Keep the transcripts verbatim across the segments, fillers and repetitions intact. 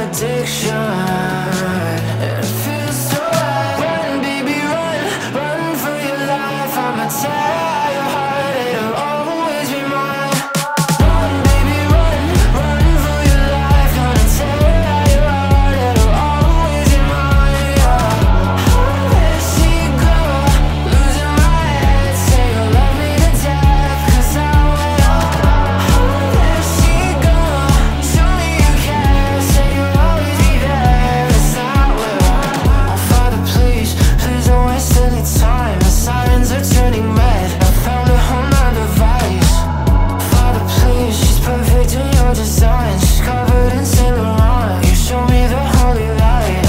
addiction. And it feels so right. Run, baby, run, run for your life. I'ma tear your heart, it'll always be mine. Run, baby, run, run for your life. Gonna tear your heart, it'll always be mine. Yeah. Oh, there she go, losing my head. Say you'll love me to death, 'cause I will. Oh, there she go, show me you care. Say you'll always be there, 'cause I will. Oh, Father, please, please don't waste any time. The sirens are turning red. I found a whole nother vice. Father, please, she's perfect in your design. She's covered in Saint Laurent. You show me the holy light.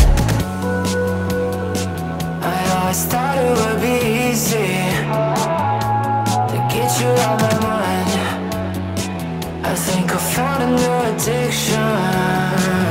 I always thought it would be easy to get you out my mind. I think I found a new addiction.